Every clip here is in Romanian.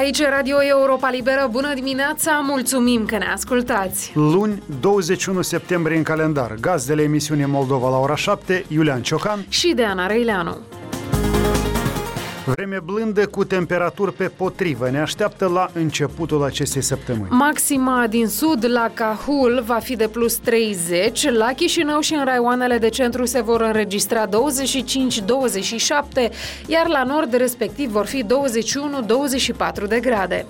Aici e Radio Europa Liberă. Bună dimineața, mulțumim că ne ascultați. Luni, 21 septembrie în calendar. Gazdele emisiunii Moldova la ora 7, Iulian Ciocan și Deana Răileanu. Vreme blândă cu temperaturi pe potrivă ne așteaptă la începutul acestei săptămâni. Maxima din sud la Cahul va fi de plus 30, la Chișinău și în raioanele de centru se vor înregistra 25-27, iar la nord respectiv vor fi 21-24 de grade.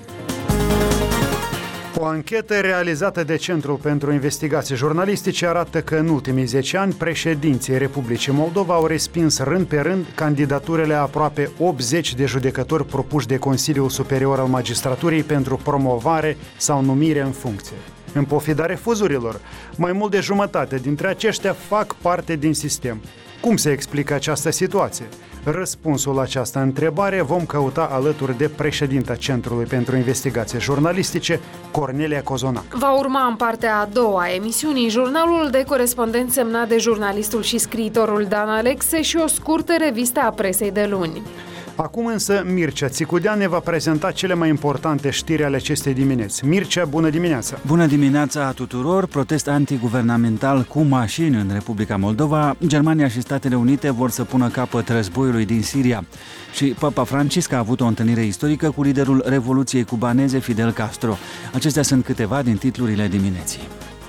O anchetă realizată de Centrul pentru Investigații Jurnalistice arată că în ultimii 10 ani președinții Republicii Moldova au respins rând pe rând candidaturile a aproape 80 de judecători propuși de Consiliul Superior al Magistraturii pentru promovare sau numire în funcție. În pofida refuzurilor, mai mult de jumătate dintre aceștia fac parte din sistem. Cum se explică această situație? Răspunsul la această întrebare vom căuta alături de președinta Centrului pentru Investigații Jurnalistice, Cornelia Cozonac. Va urma în partea a doua a emisiunii jurnalul de corespondent semnat de jurnalistul și scriitorul Dan Alexe și o scurtă revistă a presei de luni. Acum însă Mircea Țicudean ne va prezenta cele mai importante știri ale acestei dimineți. Mircea, bună dimineața! Bună dimineața tuturor! Protest antiguvernamental cu mașini în Republica Moldova. Germania și Statele Unite vor să pună capăt războiului din Siria. Și Papa Francisc a avut o întâlnire istorică cu liderul Revoluției cubaneze Fidel Castro. Acestea sunt câteva din titlurile dimineții.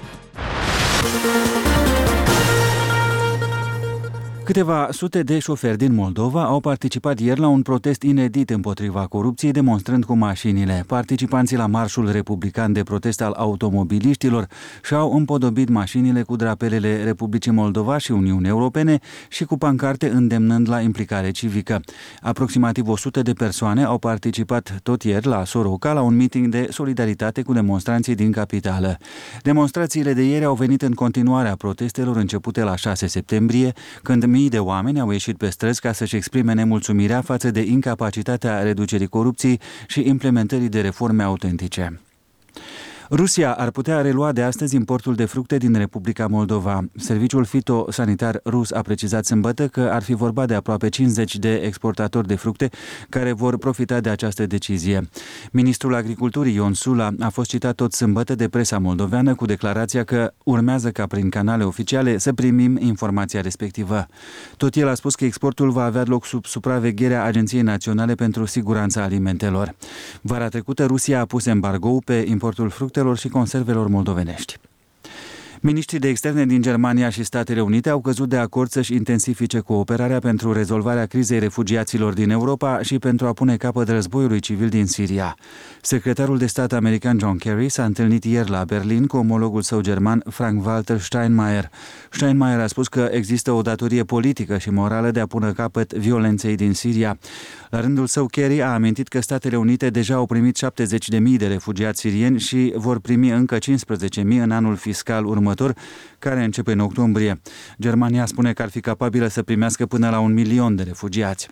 Câteva sute de șoferi din Moldova au participat ieri la un protest inedit împotriva corupției, demonstrând cu mașinile. Participanții la marșul republican de protest al automobiliștilor și-au împodobit mașinile cu drapelele Republicii Moldova și Uniunii Europene și cu pancarte îndemnând la implicare civică. Aproximativ 100 de persoane au participat tot ieri la Soroca la un meeting de solidaritate cu demonstranții din capitală. Demonstrațiile de ieri au venit în continuarea protestelor începute la 6 septembrie, când mii de oameni au ieșit pe străzi ca să-și exprime nemulțumirea față de incapacitatea reducerii corupției și implementării de reforme autentice. Rusia ar putea relua de astăzi importul de fructe din Republica Moldova. Serviciul fitosanitar rus a precizat sâmbătă că ar fi vorba de aproape 50 de exportatori de fructe care vor profita de această decizie. Ministrul Agriculturii Ion Sula a fost citat tot sâmbătă de presa moldoveană cu declarația că urmează ca prin canale oficiale să primim informația respectivă. Tot el a spus că exportul va avea loc sub supravegherea Agenției Naționale pentru Siguranța Alimentelor. Vara trecută Rusia a pus embargo pe importul fructelor și conservelor moldovenești. Miniștrii de externe din Germania și Statele Unite au căzut de acord să-și intensifice cooperarea pentru rezolvarea crizei refugiaților din Europa și pentru a pune capăt războiului civil din Siria. Secretarul de stat american John Kerry s-a întâlnit ieri la Berlin cu omologul său german Frank-Walter Steinmeier. Steinmeier a spus că există o datorie politică și morală de a pune capăt violenței din Siria. La rândul său, Kerry a amintit că Statele Unite deja au primit 70.000 de refugiați sirieni și vor primi încă 15.000 în anul fiscal următor, care începe în octombrie. Germania spune că ar fi capabilă să primească până la 1 milion de refugiați.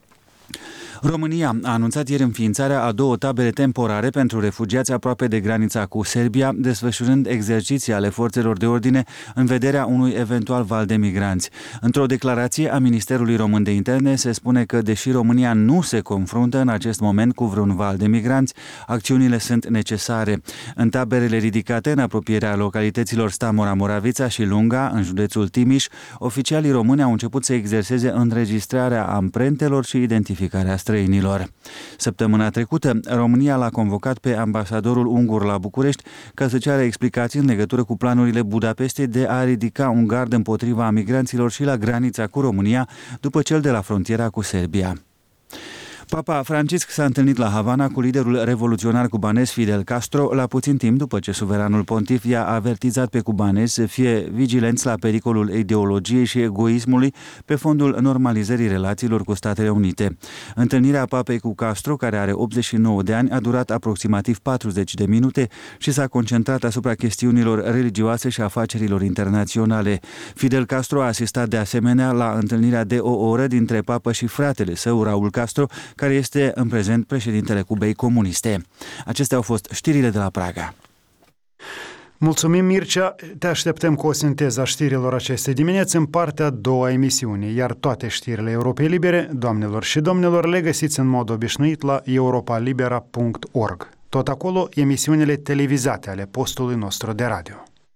România a anunțat ieri înființarea a 2 tabere temporare pentru refugiați aproape de granița cu Serbia, desfășurând exerciții ale forțelor de ordine în vederea unui eventual val de migranți. Într-o declarație a Ministerului Român de Interne se spune că, deși România nu se confruntă în acest moment cu vreun val de migranți, acțiunile sunt necesare. În taberele ridicate în apropierea localităților Stamora, Moravița și Lunga, în județul Timiș, oficialii români au început să exerseze înregistrarea amprentelor și identificarea străinilor. Săptămâna trecută, România l-a convocat pe ambasadorul ungur la București ca să ceară explicații în legătură cu planurile Budapestei de a ridica un gard împotriva migranților și la granița cu România, după cel de la frontiera cu Serbia. Papa Francisc s-a întâlnit la Havana cu liderul revoluționar cubanez Fidel Castro la puțin timp după ce suveranul pontif i-a avertizat pe cubanezi să fie vigilenți la pericolul ideologiei și egoismului pe fondul normalizării relațiilor cu Statele Unite. Întâlnirea papei cu Castro, care are 89 de ani, a durat aproximativ 40 de minute și s-a concentrat asupra chestiunilor religioase și afacerilor internaționale. Fidel Castro a asistat de asemenea la întâlnirea de o oră dintre papă și fratele său, Raul Castro, care este în prezent președintele Cubei comuniste. Acestea au fost știrile de la Praga. Mulțumim, Mircea. Te așteptăm cu o sinteză a știrilor acestei dimineți în partea a doua a emisiunii, iar toate știrile Europei Libere, doamnelor și domnilor, le găsiți în mod obișnuit la europalibera.org. Tot acolo, emisiunile televizate ale postului nostru de radio.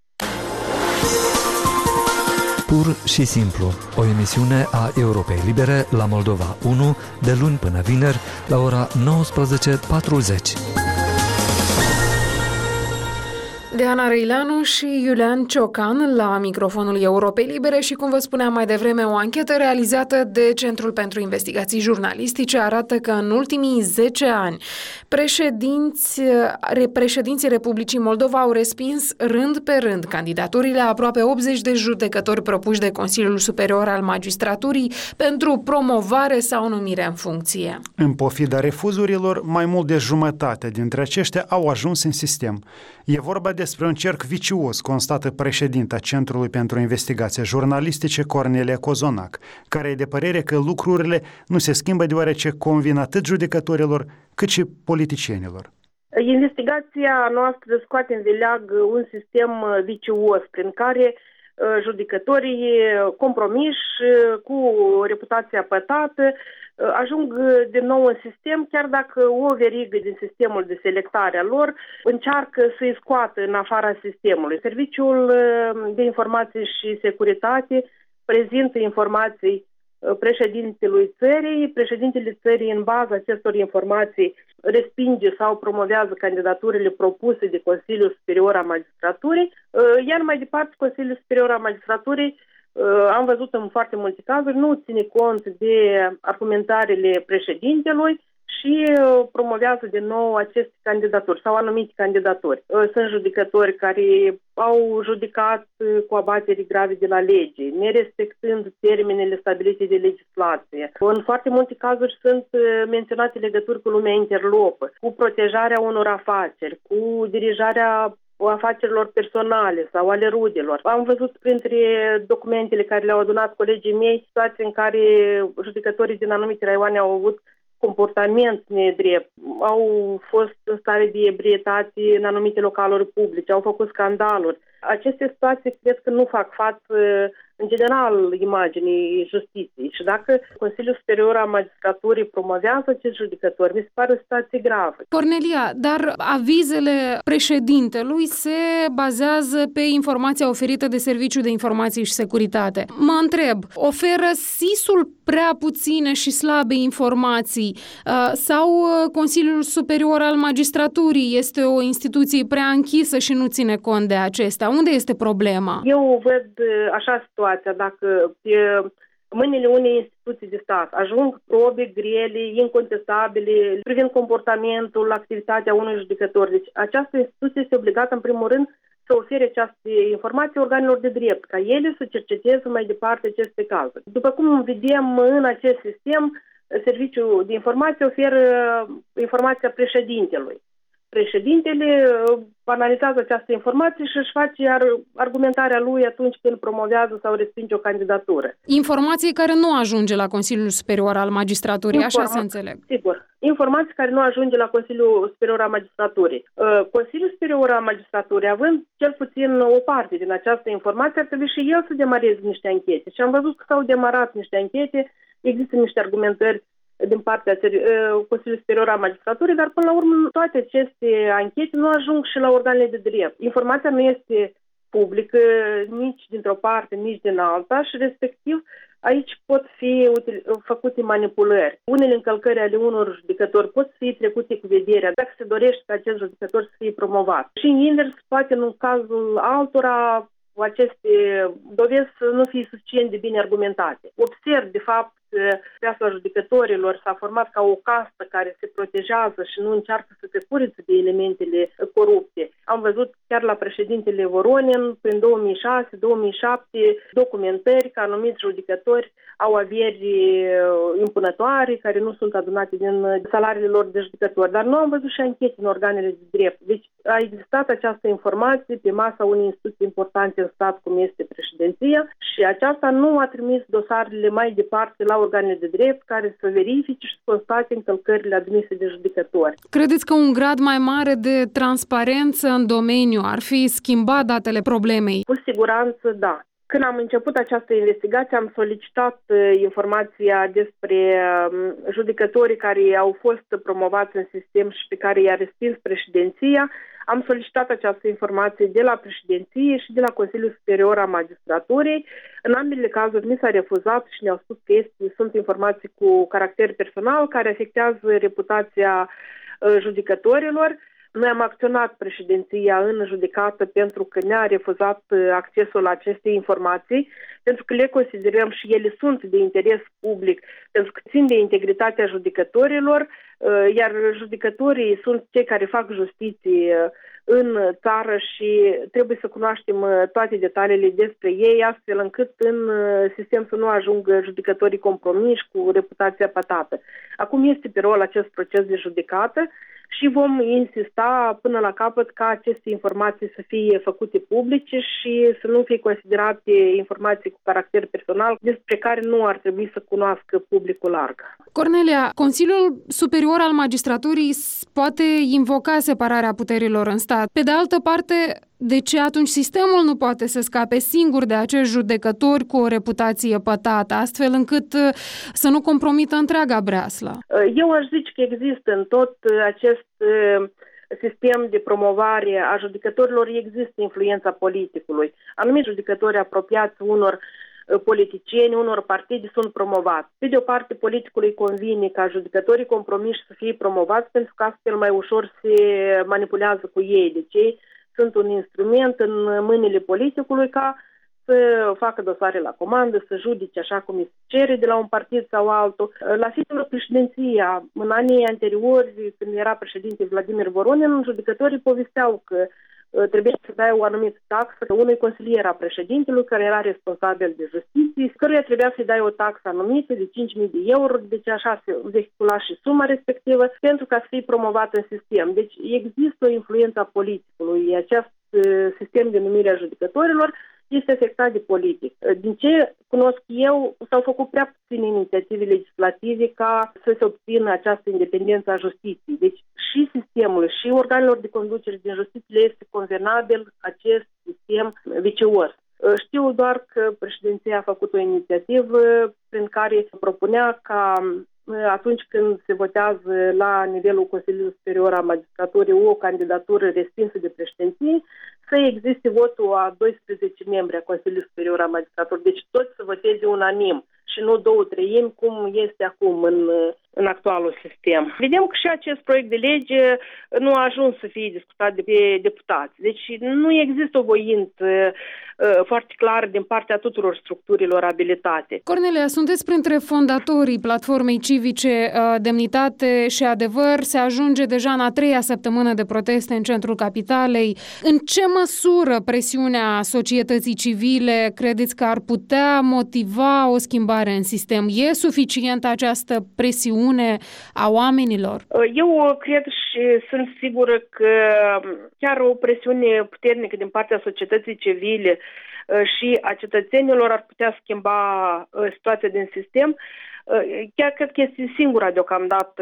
Pur și simplu, o emisiune a Europei Libere la Moldova 1, de luni până vineri, la ora 19:40. Diana Răileanu și Iulian Ciocan la microfonul Europei Libere și, cum vă spuneam mai devreme, o anchetă realizată de Centrul pentru Investigații Jurnalistice arată că în ultimii 10 ani președinții Republicii Moldova au respins rând pe rând candidaturile a aproape 80 de judecători propuși de Consiliul Superior al Magistraturii pentru promovare sau numire în funcție. În pofida refuzurilor, mai mult de jumătate dintre aceștia au ajuns în sistem. E vorba despre un cerc vicios, constată președinta Centrului pentru Investigații Jurnalistice, Cornelia Cozonac, care e de părere că lucrurile nu se schimbă deoarece convin atât judecătorilor cât și politicienilor. Investigația noastră scoate în vileag un sistem vicios prin care judecătorii compromiși, cu reputația pătată, ajung din nou în sistem, chiar dacă o verigă din sistemul de selectare a lor încearcă să-i scoată în afara sistemului. Serviciul de Informații și Securitate prezintă informații președintelui țării. Președintele țării, în baza acestor informații, respinge sau promovează candidaturile propuse de Consiliul Superior al Magistraturii, iar mai departe Consiliul Superior al Magistraturii, am văzut în foarte multe cazuri, nu ține cont de argumentarele președintelui și promovează din nou aceste candidaturi sau anumite candidaturi. Sunt judecători care au judecat cu abateri grave de la lege, nerespectând termenele stabilite de legislație. În foarte multe cazuri sunt menționate legături cu lumea interlopă, cu protejarea unor afaceri, cu dirijarea afacerilor personale sau ale rudelor. Am văzut printre documentele care le-au adunat colegii mei situații în care judecătorii din anumite raioane au avut comportament nedrept, au fost în stare de ebrietate în anumite localuri publice, au făcut scandaluri. Aceste situații cred că nu fac față, în general, imaginii justiției. Și dacă Consiliul Superior al Magistraturii promovează acești judecători, mi se pare o situație gravă. Cornelia, dar avizele președintelui se bazează pe informația oferită de Serviciul de Informații și Securitate. Mă întreb, oferă SIS-ul prea puține și slabe informații sau Consiliul Superior al Magistraturii este o instituție prea închisă și nu ține cont de acestea? Unde este problema? Eu văd așa situația, dacă pe mâinile unei instituții de stat ajung probe grele, incontestabile, privind comportamentul, activitatea unui judecător. Deci această instituție este obligată, în primul rând, să ofere această informație organelor de drept, ca ele să cerceteze mai departe aceste cazuri. După cum vedem în acest sistem, Serviciul de Informație oferă informația președintelui. Președintele analizează această informație și își face argumentarea lui atunci când promovează sau respinge o candidatură. Informații care nu ajunge la Consiliul Superior al Magistraturii, așa se înțeleg. Sigur. Informații care nu ajunge la Consiliul Superior al Magistraturii. Consiliul Superior al Magistraturii, având cel puțin o parte din această informație, ar trebui și el să demareze niște anchete. Și am văzut că s-au demarat niște anchete, există niște argumentări din partea Consiliului Superior al Magistraturii, dar până la urmă toate aceste anchete nu ajung și la organele de drept. Informația nu este publică nici dintr-o parte, nici din alta și respectiv aici pot fi făcute manipulări. Unele încălcări ale unor judecători pot fi trecute cu vederea dacă se dorește ca acest judecător să fie promovat. Și în invers, poate în cazul altora, aceste dovezi să nu fie suficient de bine argumentate. Observ, de fapt, piața judecătorilor s-a format ca o castă care se protejează și nu încearcă să se curățe de elementele corupte. Am văzut chiar la președintele Voronin, prin 2006-2007, documentări că anumiți judecători au averi impunătoare care nu sunt adunate din salariile lor de judecători. Dar nu am văzut și anchete în organele de drept. Deci a existat această informație pe masa unei instituții importante în stat, cum este președinția, Și aceasta nu a trimis dosarele mai departe la organele de drept care să verifice și să constate încălcările admise de judecători. Credeți că un grad mai mare de transparență în domeniu ar fi schimbat datele problemei? Cu siguranță, da. Când am început această investigație, am solicitat informația despre judecătorii care au fost promovați în sistem și pe care i-a respins președinția. Am solicitat această informație de la președinție și de la Consiliul Superior al Magistraturii. În ambele cazuri mi s-a refuzat și ne-au spus că sunt informații cu caracter personal care afectează reputația judecătorilor. Noi am acționat președinția în judecată pentru că ne-a refuzat accesul la aceste informații, pentru că le considerăm și ele sunt de interes public, pentru că țin de integritatea judecătorilor, iar judecătorii sunt cei care fac justiție în țară și trebuie să cunoaștem toate detaliile despre ei, astfel încât în sistem să nu ajungă judecătorii compromiși cu reputația pătată. Acum este pe rol acest proces de judecată și vom insista până la capăt ca aceste informații să fie făcute publice și să nu fie considerate informații cu caracter personal despre care nu ar trebui să cunoască publicul larg. Cornelia, Consiliul Superior al Magistraturii poate invoca separarea puterilor în stat. Pe de altă parte, de ce atunci sistemul nu poate să scape singur de acești judecători cu o reputație pătată, astfel încât să nu compromită întreaga breaslă? Eu aș zice că există în tot acest sistem de promovare a judecătorilor, există influența politicului. Anumiți judecători apropiați unor politicieni, unor partide sunt promovați. Pe de o parte, politicului convine ca judecătorii compromiși să fie promovați pentru că astfel mai ușor se manipulează cu ei. Deci ei sunt un instrument în mâinile politicului ca să facă dosare la comandă, să judece așa cum îi se cere de la un partid sau altul. La singură președinția, în anii anteriori, când era președinte Vladimir Voronin, judecătorii povesteau că trebuie să dai o anumită taxă unui consilier a președintelui care era responsabil de justiție, căruia trebuia să-i dai o taxă anumită de 5.000 de euro, deci așa se vehicula și suma respectivă, pentru ca să fie promovat în sistem. Deci există o influență a politicului. Acest sistem de numire a judecătorilor este afectat de politic. Din ce cunosc eu, s-au făcut prea puține inițiative legislative ca să se obțină această independență a justiției. Deci și sistemul și organelor de conducere din justiție este convenabil acest sistem vicios. Știu doar că președinția a făcut o inițiativă prin care propunea ca atunci când se votează la nivelul Consiliului Superior al Magistraturii o candidatură respinsă de președinție, să existe votul a 12 membri a Consiliului Superior al Magistraturii. Deci toți să voteze unanim și nu 2/3, cum este acum în actualul sistem. Vedem că și acest proiect de lege nu a ajuns să fie discutat de deputați. Deci nu există o voință foarte clară din partea tuturor structurilor abilitate. Cornelia, sunteți printre fondatorii platformei civice Demnitate și Adevăr. Se ajunge deja în a 3-a săptămână de proteste în centrul capitalei. În ce măsură presiunea societății civile credeți că ar putea motiva o schimbare în sistem? E suficientă această presiune a oamenilor? Eu cred și sunt sigură că chiar o presiune puternică din partea societății civile și a cetățenilor ar putea schimba situația din sistem. Chiar cred că este singura deocamdată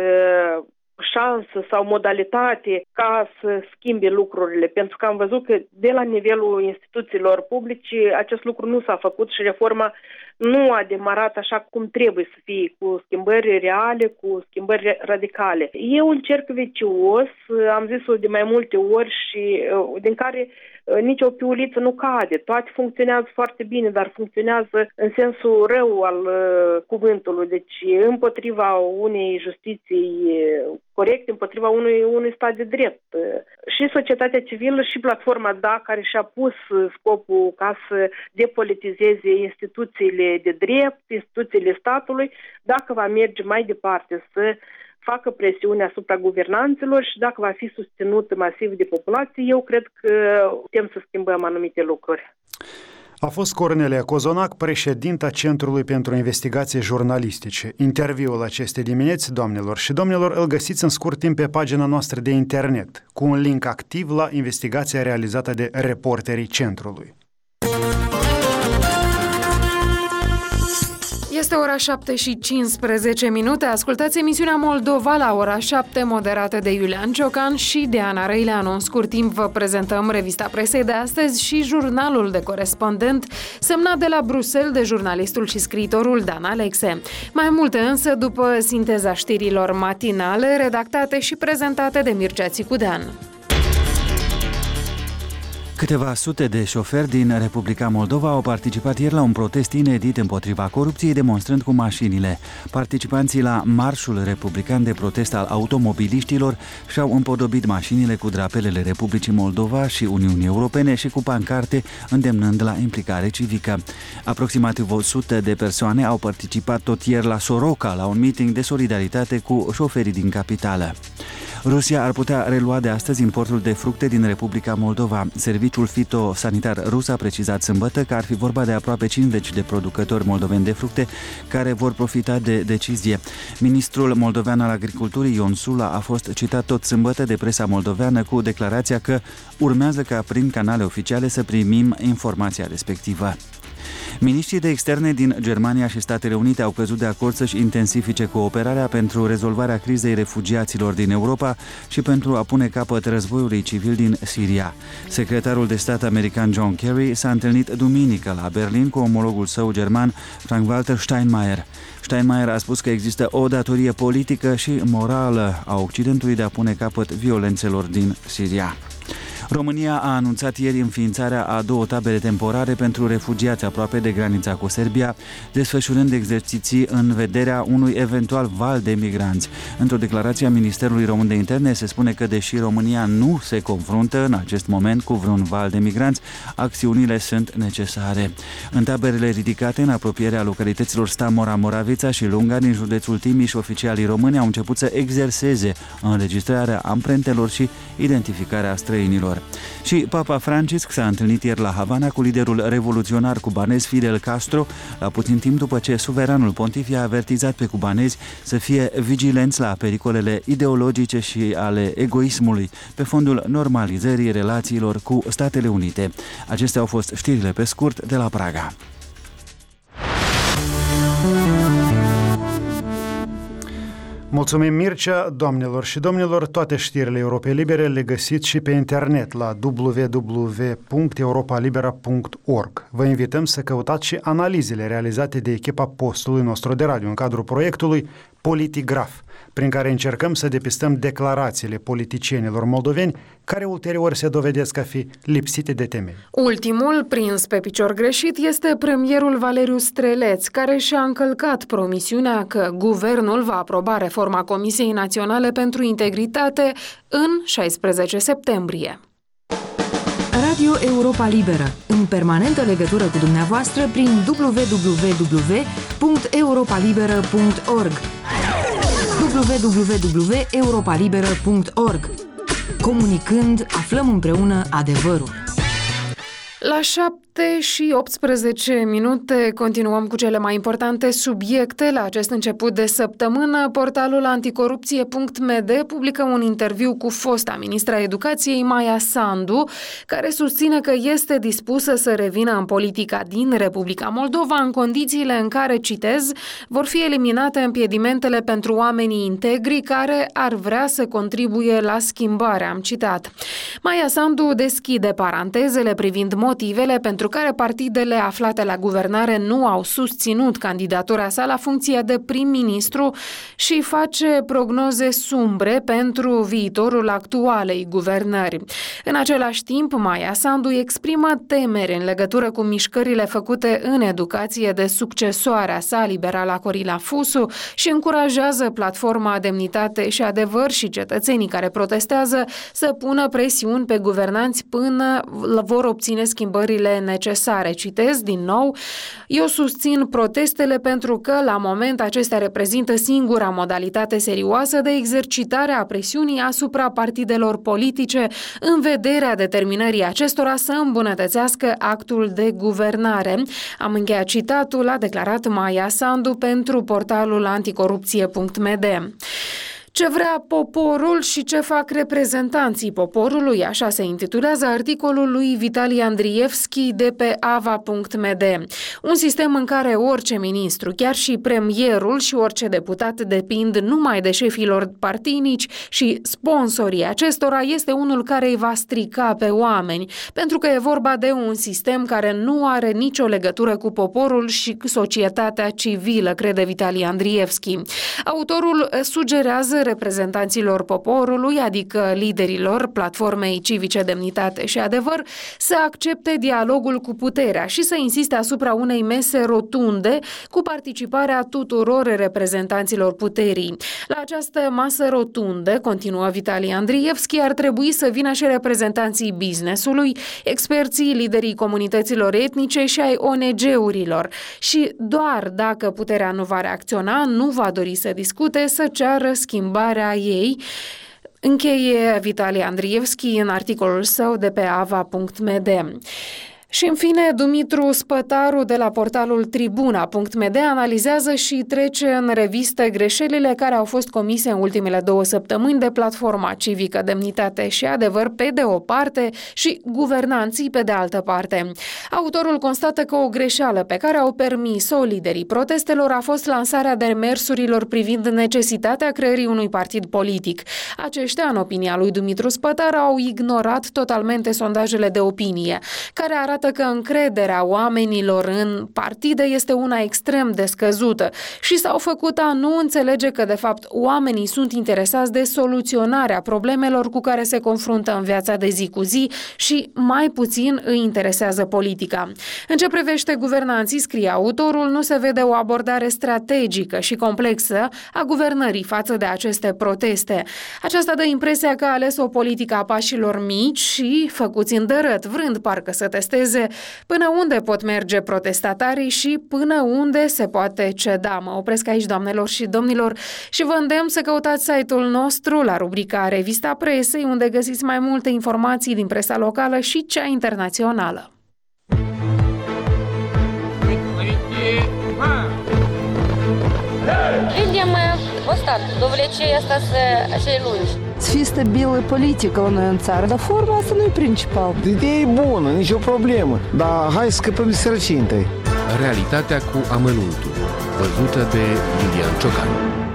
șansă sau modalitate ca să schimbe lucrurile, pentru că am văzut că de la nivelul instituțiilor publice acest lucru nu s-a făcut și reforma nu a demarat așa cum trebuie să fie, cu schimbări reale, cu schimbări radicale. E un cerc vicios, am zis-o de mai multe ori și din care nici o piuliță nu cade. Toate funcționează foarte bine, dar funcționează în sensul rău al cuvântului. Deci împotriva unei justiții corecte, împotriva unui stat de drept. Și societatea civilă și platforma DA, care și-a pus scopul ca să depolitizeze instituțiile de drept, instituțiile statului, dacă va merge mai departe să facă presiune asupra guvernanților și dacă va fi susținut masiv de populație, eu cred că putem să schimbăm anumite lucruri. A fost Cornelia Cozonac, președinta Centrului pentru Investigații Jurnalistice. Interviul acestei dimineți, doamnelor și domnilor, îl găsiți în scurt timp pe pagina noastră de internet, cu un link activ la investigația realizată de reporterii Centrului. Este ora 7:15. Ascultați emisiunea Moldova la ora 7, moderată de Iulian Ciocan și de Ana Răileanu. În scurt timp vă prezentăm revista presei de astăzi și jurnalul de corespondent, semnat de la Bruxelles de jurnalistul și scriitorul Dan Alexe. Mai multe însă după sinteza știrilor matinale, redactate și prezentate de Mircea Țicudean. Câteva sute de șoferi din Republica Moldova au participat ieri la un protest inedit împotriva corupției, demonstrând cu mașinile. Participanții la Marșul Republican de Protest al Automobiliștilor și-au împodobit mașinile cu drapelele Republicii Moldova și Uniunii Europene și cu pancarte, îndemnând la implicare civică. Aproximativ 100 de persoane au participat tot ieri la Soroca, la un meeting de solidaritate cu șoferii din capitală. Rusia ar putea relua de astăzi importul de fructe din Republica Moldova. Serviciul fitosanitar rus a precizat sâmbătă că ar fi vorba de aproape 50 de producători moldoveni de fructe care vor profita de decizie. Ministrul moldovean al agriculturii, Ion Sula, a fost citat tot sâmbătă de presa moldoveană cu declarația că urmează ca prin canale oficiale să primim informația respectivă. Miniștrii de externe din Germania și Statele Unite au căzut de acord să-și intensifice cooperarea pentru rezolvarea crizei refugiaților din Europa și pentru a pune capăt războiului civil din Siria. Secretarul de stat american John Kerry s-a întâlnit duminică la Berlin cu omologul său german Frank-Walter Steinmeier. Steinmeier a spus că există o datorie politică și morală a Occidentului de a pune capăt violențelor din Siria. România a anunțat ieri înființarea a 2 tabere temporare pentru refugiați aproape de granița cu Serbia, desfășurând exerciții în vederea unui eventual val de migranți. Într-o declarație a Ministerului Român de Interne se spune că, deși România nu se confruntă în acest moment cu vreun val de migranți, acțiunile sunt necesare. În taberele ridicate în apropierea localităților Stamora, Moravița și Lunga din județul Timiș, oficialii români au început să exerseze înregistrarea amprentelor și identificarea străinilor. Și Papa Francisc s-a întâlnit ieri la Havana cu liderul revoluționar cubanez Fidel Castro, la puțin timp după ce suveranul pontif i-a avertizat pe cubanezi să fie vigilenți la pericolele ideologice și ale egoismului pe fondul normalizării relațiilor cu Statele Unite. Acestea au fost știrile pe scurt de la Praga. Mulțumim, Mircea. Doamnelor și domnilor, toate știrile Europei Libere le găsiți și pe internet la www.europalibera.org. Vă invităm să căutați și analizele realizate de echipa postului nostru de radio în cadrul proiectului Politigraf, prin care încercăm să depistăm declarațiile politicienilor moldoveni care ulterior se dovedesc a fi lipsite de temei. Ultimul, prins pe picior greșit, este premierul Valeriu Streleț, care și-a încălcat promisiunea că guvernul va aproba reforma Comisiei Naționale pentru Integritate în 16 septembrie. Radio Europa Liberă, în permanentă legătură cu dumneavoastră prin www.europalibera.org www.europalibera.org. Comunicând, aflăm împreună adevărul. La 7:18 continuăm cu cele mai importante subiecte. La acest început de săptămână, portalul anticorupție.md publică un interviu cu fosta ministra Educației, Maia Sandu, care susține că este dispusă să revină în politica din Republica Moldova în condițiile în care, citez, vor fi eliminate împiedimentele pentru oamenii integri care ar vrea să contribuie la schimbare, am citat. Maia Sandu deschide parantezele privind motivele pentru care partidele aflate la guvernare nu au susținut candidatura sa la funcția de prim-ministru și face prognoze sumbre pentru viitorul actualei guvernări. În același timp, Maia Sandu exprimă temeri în legătură cu mișcările făcute în educație de succesoarea sa, liberala Corila Fusu, și încurajează platforma Demnitate și Adevăr și cetățenii care protestează să pună presiuni pe guvernanți până vor obține schimbările necesare. Citez din nou: eu susțin protestele pentru că la moment acestea reprezintă singura modalitate serioasă de exercitare a presiunii asupra partidelor politice în vederea determinării acestora să îmbunătățească actul de guvernare. Am încheiat citatul, a declarat Maia Sandu pentru portalul anticorupție.md. Ce vrea poporul și ce fac reprezentanții poporului, așa se intitulează articolul lui Vitali Andrievski de pe ava.md. Un sistem în care orice ministru, chiar și premierul și orice deputat depind numai de șefilor partinici și sponsorii acestora este unul care îi va strica pe oameni, pentru că e vorba de un sistem care nu are nicio legătură cu poporul și cu societatea civilă, crede Vitali Andrievski. Autorul sugerează reprezentanților poporului, adică liderilor Platformei Civice Demnitate și Adevăr, să accepte dialogul cu puterea și să insiste asupra unei mese rotunde cu participarea tuturor reprezentanților puterii. La această masă rotundă, continuă Vitali Andrievski, ar trebui să vină și reprezentanții business-ului, experții, liderii comunităților etnice și ai ONG-urilor. Și doar dacă puterea nu va reacționa, nu va dori să discute, să ceară schimbarea ei. Încheie Vitali Andrievski în articolul său de pe ava.md. Și în fine, Dumitru Spătaru de la portalul Tribuna.md analizează și trece în revistă greșelile care au fost comise în ultimele 2 săptămâni de Platforma Civică Demnitate și Adevăr pe de o parte și guvernanții pe de altă parte. Autorul constată că o greșeală pe care au permis-o liderii protestelor a fost lansarea demersurilor privind necesitatea creării unui partid politic. Aceștia, în opinia lui Dumitru Spătar, au ignorat totalmente sondajele de opinie, care arată că încrederea oamenilor în partide este una extrem de scăzută și s-au făcut a nu înțelege că, de fapt, oamenii sunt interesați de soluționarea problemelor cu care se confruntă în viața de zi cu zi și mai puțin îi interesează politica. În ce privește guvernanții, scrie autorul, nu se vede o abordare strategică și complexă a guvernării față de aceste proteste. Aceasta dă impresia că a ales o politică a pașilor mici și făcuți îndărât, vrând parcă să testeze până unde pot merge protestatarii și până unde se poate ceda. Mă opresc aici, doamnelor și domnilor, și vă îndemn să căutați site-ul nostru la rubrica Revista Presei, unde găsiți mai multe informații din presa locală și cea internațională. Людям достатньо довлечення ще lungi. Să fie stabilă politică la noi în țară, dar forma asta nu e principal. Ideea e bună, nicio problemă, dar hai să scăpăm de sărăcie întâi. Realitatea cu amănuntul, văzută de Iulian Ciocan.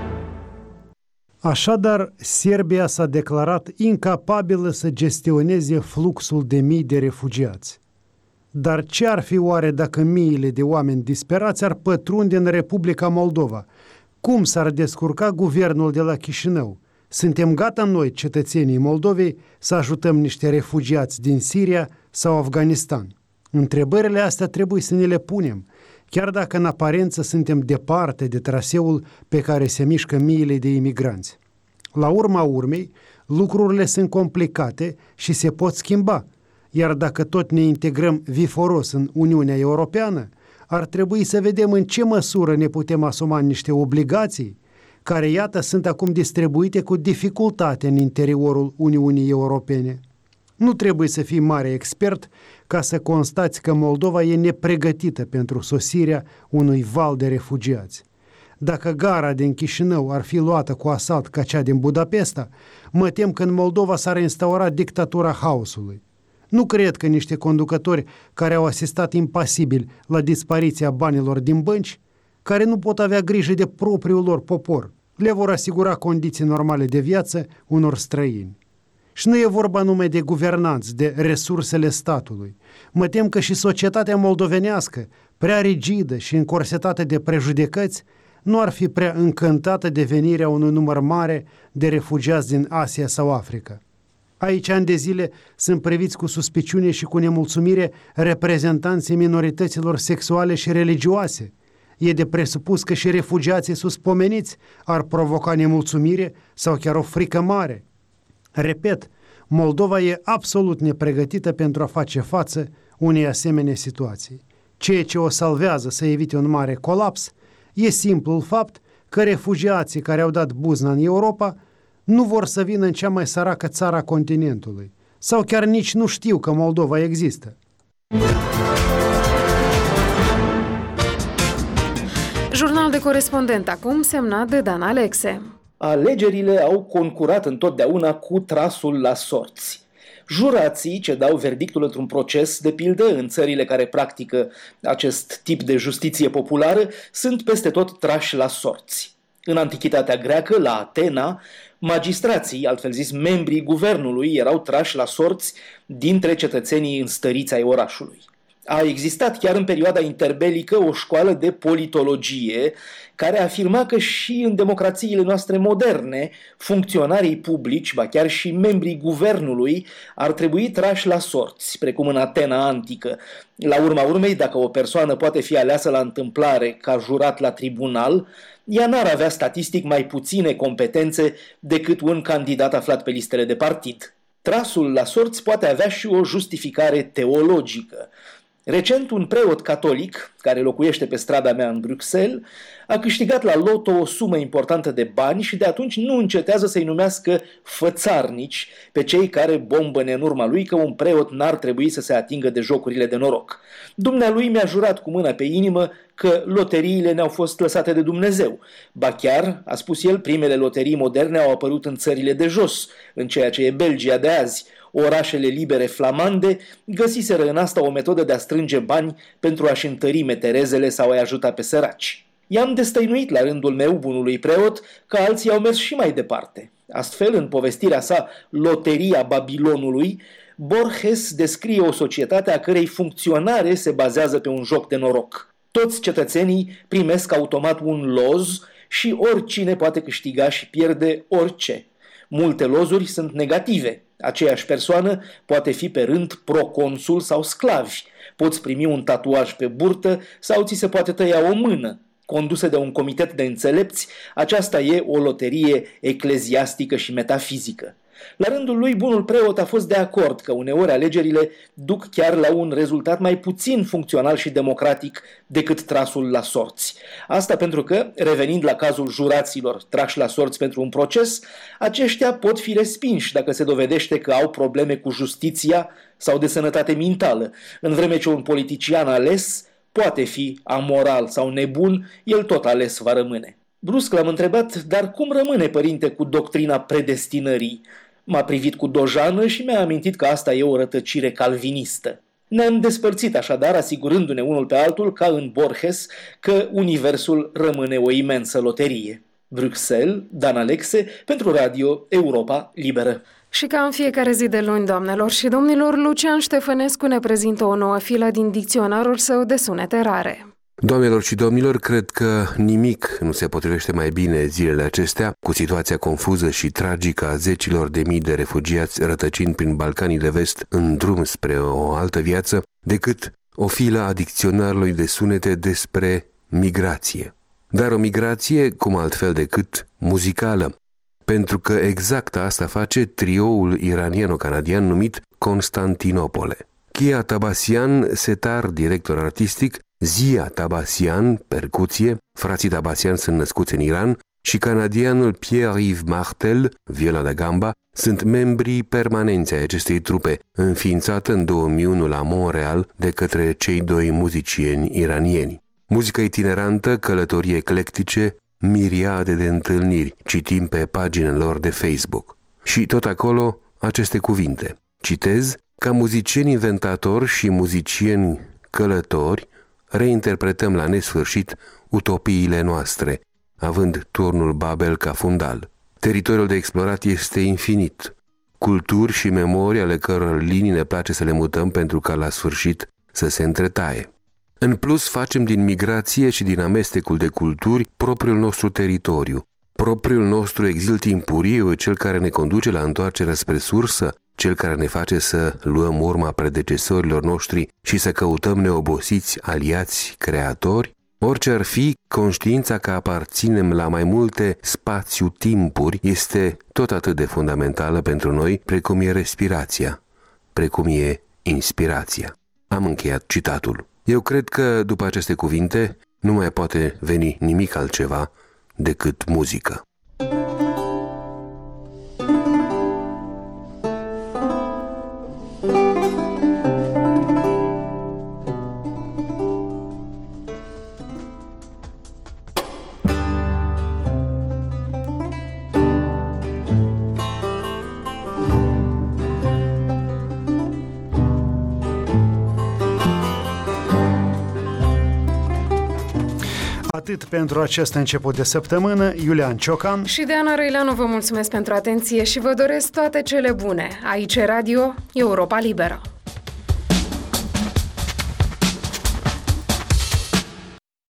Așadar, Serbia s-a declarat incapabilă să gestioneze fluxul de mii de refugiați. Dar ce ar fi oare dacă miile de oameni disperați ar pătrunde în Republica Moldova? Cum s-ar descurca guvernul de la Chișinău? Suntem gata noi, cetățenii Moldovei, să ajutăm niște refugiați din Siria sau Afganistan? Întrebările astea trebuie să ne le punem, chiar dacă în aparență suntem departe de traseul pe care se mișcă miile de imigranți. La urma urmei, lucrurile sunt complicate și se pot schimba, iar dacă tot ne integrăm viforos în Uniunea Europeană, ar trebui să vedem în ce măsură ne putem asuma niște obligații care, iată, sunt acum distribuite cu dificultate în interiorul Uniunii Europene. Nu trebuie să fii mare expert ca să constați că Moldova e nepregătită pentru sosirea unui val de refugiați. Dacă gara din Chișinău ar fi luată cu asalt ca cea din Budapesta, mă tem că în Moldova s-ar instaura dictatura haosului. Nu cred că niște conducători care au asistat impasibil la dispariția banilor din bănci, care nu pot avea grijă de propriul lor popor, le vor asigura condiții normale de viață unor străini. Și nu e vorba numai de guvernanți, de resursele statului. Mă tem că și societatea moldovenească, prea rigidă și încorsetată de prejudecăți, nu ar fi prea încântată de venirea unui număr mare de refugiați din Asia sau Africa. Aici, ani de zile, sunt priviți cu suspiciune și cu nemulțumire reprezentanții minorităților sexuale și religioase. E de presupus că și refugiații suspomeniți ar provoca nemulțumire sau chiar o frică mare. Repet, Moldova e absolut nepregătită pentru a face față unei asemenea situații. Ceea ce o salvează să evite un mare colaps e simplul fapt că refugiații care au dat buzna în Europa nu vor să vină în cea mai săracă țară a continentului, sau chiar nici nu știu că Moldova există. Jurnal de corespondent acum semnat de Dan Alexe. Alegerile au concurat întotdeauna cu trasul la sorți. Jurații ce dau verdictul într-un proces, de pildă în țările care practică acest tip de justiție populară, sunt peste tot trași la sorți. În Antichitatea greacă, la Atena, magistrații, altfel zis membrii guvernului, erau trași la sorți dintre cetățenii înstăriți ai orașului. A existat chiar în perioada interbelică o școală de politologie care afirma că și în democrațiile noastre moderne, funcționarii publici, ba chiar și membrii guvernului, ar trebui trași la sorți, precum în Atena antică. La urma urmei, dacă o persoană poate fi aleasă la întâmplare ca jurat la tribunal, ea n-ar avea statistic mai puține competențe decât un candidat aflat pe listele de partid. Trasul la sorți poate avea și o justificare teologică. Recent, un preot catolic, care locuiește pe strada mea în Bruxelles, a câștigat la loto o sumă importantă de bani și de atunci nu încetează să-i numească fățarnici pe cei care bombăne în urma lui că un preot n-ar trebui să se atingă de jocurile de noroc. Dumnealui mi-a jurat cu mâna pe inimă că loteriile ne-au fost lăsate de Dumnezeu. Ba chiar, a spus el, primele loterii moderne au apărut în țările de jos, în ceea ce e Belgia de azi. Orașele libere flamande găsiseră în asta o metodă de a strânge bani pentru a-și întări meterezele sau a-i ajuta pe săraci. I-am destăinuit la rândul meu, bunului preot, că alții au mers și mai departe. Astfel, în povestirea sa Loteria Babilonului, Borges descrie o societate a cărei funcționare se bazează pe un joc de noroc. Toți cetățenii primesc automat un loz și oricine poate câștiga și pierde orice. Multe lozuri sunt negative. Aceeași persoană poate fi pe rând proconsul sau sclavi. Poți primi un tatuaj pe burtă sau ți se poate tăia o mână. Condusă de un comitet de înțelepți, aceasta e o loterie ecleziastică și metafizică. La rândul lui, bunul preot a fost de acord că uneori alegerile duc chiar la un rezultat mai puțin funcțional și democratic decât trasul la sorți. Asta pentru că, revenind la cazul juraților trași la sorți pentru un proces, aceștia pot fi respinși dacă se dovedește că au probleme cu justiția sau de sănătate mentală, în vreme ce un politician ales poate fi amoral sau nebun, el tot ales va rămâne. Brusc l-am întrebat, dar cum rămâne, părinte, cu doctrina predestinării? M-a privit cu dojană și mi-a amintit că asta e o rătăcire calvinistă. Ne-am despărțit așadar, asigurându-ne unul pe altul, ca în Borges, că universul rămâne o imensă loterie. Bruxelles, Dan Alexe, pentru Radio Europa Liberă. Și ca în fiecare zi de luni, doamnelor și domnilor, Lucian Ștefănescu ne prezintă o nouă filă din dicționarul său de sunete rare. Doamnelor și domnilor, cred că nimic nu se potrivește mai bine zilele acestea cu situația confuză și tragică a zecilor de mii de refugiați rătăcind prin Balcanii de Vest în drum spre o altă viață, decât o filă a dicționarului de sunete despre migrație. Dar o migrație cum altfel decât muzicală, pentru că exact asta face trioul iranieno-canadian numit Constantinopole. Kia Tabasian, setar, director artistic, Zia Tabasian, percuție, frații Tabasian sunt născuți în Iran, și canadianul Pierre-Yves Martel, viola da gamba, sunt membrii permanenți ai acestei trupe, înființată în 2001 la Montreal de către cei doi muzicieni iranieni. Muzică itinerantă, călătorii eclectice, miriade de întâlniri, citim pe paginile lor de Facebook. Și tot acolo aceste cuvinte. Citez: ca muzicieni inventatori și muzicieni călători, reinterpretăm la nesfârșit utopiile noastre, având turnul Babel ca fundal. Teritoriul de explorat este infinit, culturi și memorii ale căror linii ne place să le mutăm pentru ca la sfârșit să se întretaie. În plus, facem din migrație și din amestecul de culturi propriul nostru teritoriu, propriul nostru exil timpuriu, cel care ne conduce la întoarcerea spre sursă, cel care ne face să luăm urma predecesorilor noștri și să căutăm neobosiți aliați creatori. Orice ar fi, conștiința că aparținem la mai multe spațiu-timpuri este tot atât de fundamentală pentru noi precum e respirația, precum e inspirația. Am încheiat citatul. Eu cred că după aceste cuvinte nu mai poate veni nimic altceva decât muzică. Atât pentru acest început de săptămână. Iulian Ciocan și Deana Răileanu vă mulțumesc pentru atenție și vă doresc toate cele bune. Aici e Radio Europa Liberă.